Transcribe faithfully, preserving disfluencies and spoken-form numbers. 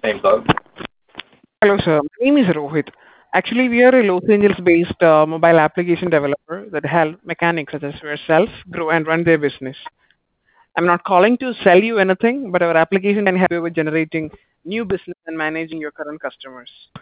Same thought. Hello, sir. My name is Rohit. Actually, we are a Los Angeles-based uh, mobile application developer that help mechanics such as yourself grow and run their business. I'm not calling to sell you anything, but our application can help you with generating new business and managing your current customers.